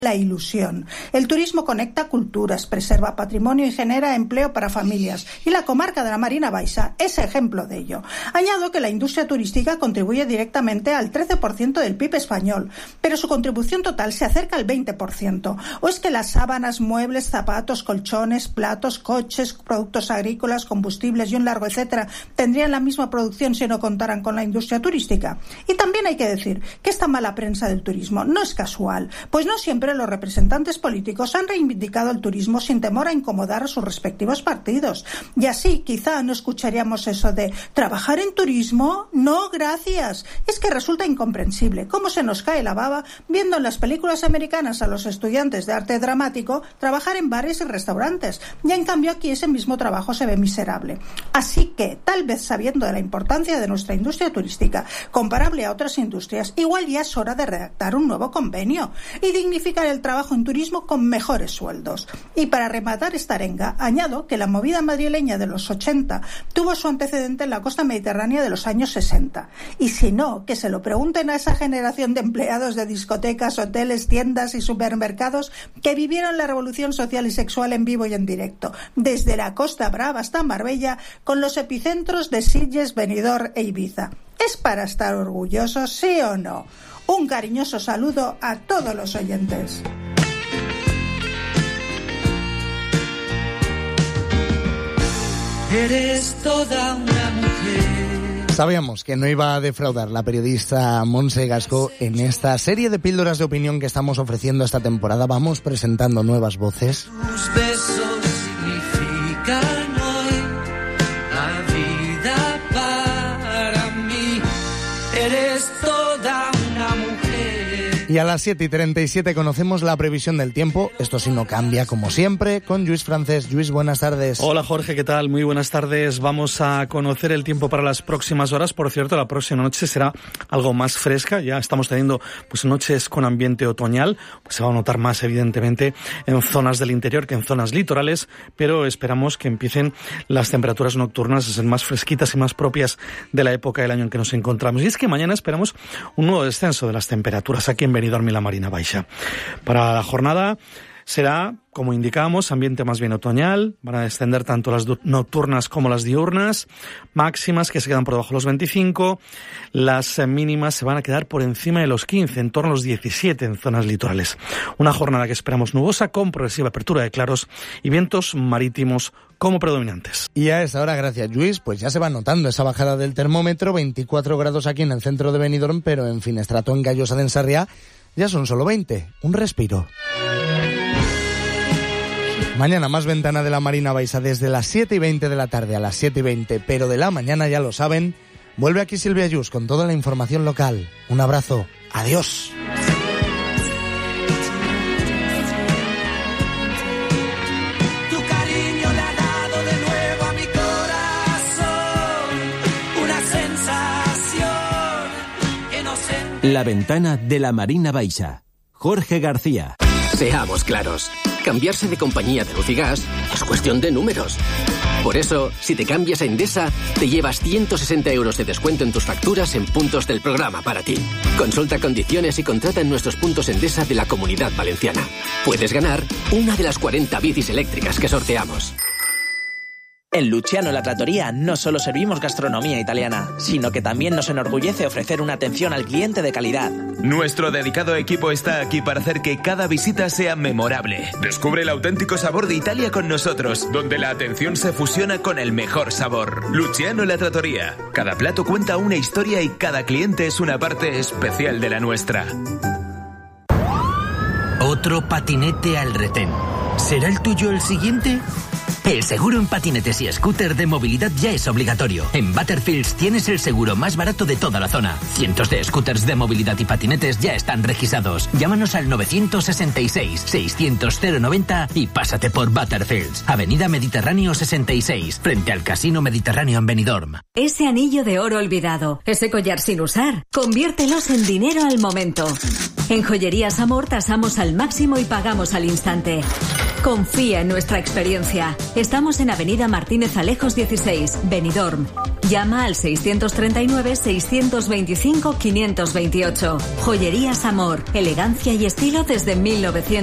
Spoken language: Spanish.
la ilusión. El turismo conecta culturas, preserva patrimonio y genera empleo para familias. Y la comarca de la Marina Baixa es ejemplo de ello. Añado que la industria turística contribuye directamente al 13% del PIB español, pero su contribución total se acerca al 20%. ¿O es que las sábanas, muebles, zapatos, colchones, platos, coches, productos agrícolas, combustibles y un largo etcétera tendrían la misma producción si no contaran con la industria turística? Y también hay que decir que esta mala prensa del turismo no es casual, pues no siempre los representantes políticos han reivindicado el turismo sin temor a incomodar a sus respectivos partidos. Y así quizá no escucharíamos eso de ¿trabajar en turismo? No, gracias. Es que resulta incomprensible cómo se nos cae la baba viendo en las películas americanas a los estudiantes de arte dramático trabajar en bares y restaurantes, y en cambio aquí ese mismo trabajo se ve miserable. Así que, tal vez sabiendo de la importancia de nuestra industria turística, comparable a otras industrias, igual ya es hora de redactar un nuevo convenio y dignificar el trabajo en turismo con mejores sueldos. Y para rematar esta arenga, añado que la movida madrileña de los 80 tuvo su antecedente en la costa mediterránea de los años 60. Y si no, que se lo pregunten a esa generación de empleados de discotecas, hoteles, tiendas y supermercados que vivieron la revolución social y sexual en vivo y en directo, desde la Costa Brava hasta Marbella, con los epicentros de Sitges, Benidorm e Ibiza. ¿Es para estar orgullosos, sí o no? Un cariñoso saludo a todos los oyentes. Eres toda una mujer. Sabíamos que no iba a defraudar la periodista Montse Gascó. En esta serie de píldoras de opinión que estamos ofreciendo esta temporada vamos presentando nuevas voces. Tus besos significan hoy la vida para mí. Eres toda una mujer. Y a las 7:37 conocemos la previsión del tiempo. Esto sí no cambia, como siempre, con Lluís Francés. Lluís, buenas tardes. Hola Jorge, ¿qué tal? Muy buenas tardes. Vamos a conocer el tiempo para las próximas horas. Por cierto, la próxima noche será algo más fresca. Ya estamos teniendo noches con ambiente otoñal. Se va a notar más, evidentemente, en zonas del interior que en zonas litorales, pero esperamos que empiecen las temperaturas nocturnas a ser más fresquitas y más propias de la época del año en que nos encontramos. Y es que mañana esperamos un nuevo descenso de las temperaturas aquí en Benidorm y la Marina Baixa. Para la jornada será, como indicábamos, ambiente más bien otoñal. Van a descender tanto las nocturnas como las diurnas, máximas que se quedan por debajo de los 25. Las mínimas se van a quedar por encima de los 15, en torno a los 17 en zonas litorales. Una jornada que esperamos nubosa, con progresiva apertura de claros y vientos marítimos como predominantes. Y a esa hora, gracias Lluís, pues ya se va notando esa bajada del termómetro. 24 grados aquí en el centro de Benidorm, pero en Finestrato, en Gallosa de Ensarriá, ya son solo 20. Un respiro. Mañana más ventana de la Marina Baixa desde las 7:20 de la tarde a las 7:20, pero de la mañana, ya lo saben. Vuelve aquí Silvia Yus con toda la información local. Un abrazo. Adiós. Tu cariño le ha dado de nuevo a mi corazón una sensación inocente. La ventana de la Marina Baixa. Jorge García. Seamos claros, cambiarse de compañía de luz y gas es cuestión de números. Por eso, si te cambias a Endesa, te llevas 160 euros de descuento en tus facturas en puntos del programa para ti. Consulta condiciones y contrata en nuestros puntos Endesa de la Comunidad Valenciana. Puedes ganar una de las 40 bicis eléctricas que sorteamos. En Luciano La Trattoria no solo servimos gastronomía italiana, sino que también nos enorgullece ofrecer una atención al cliente de calidad. Nuestro dedicado equipo está aquí para hacer que cada visita sea memorable. Descubre el auténtico sabor de Italia con nosotros, donde la atención se fusiona con el mejor sabor. Luciano La Trattoria. Cada plato cuenta una historia y cada cliente es una parte especial de la nuestra. Otro patinete al retén. ¿Será el tuyo el siguiente? El seguro en patinetes y scooter de movilidad ya es obligatorio. En Butterfields tienes el seguro más barato de toda la zona. Cientos de scooters de movilidad y patinetes ya están registrados. Llámanos al 966-600-090 y pásate por Butterfields. Avenida Mediterráneo 66, frente al Casino Mediterráneo en Benidorm. Ese anillo de oro olvidado, ese collar sin usar, conviértelos en dinero al momento. En Joyerías Amor tasamos al máximo y pagamos al instante. Confía en nuestra experiencia. Estamos en Avenida Martínez Alejos 16, Benidorm. Llama al 639-625-528. Joyerías Amor, elegancia y estilo desde 1900.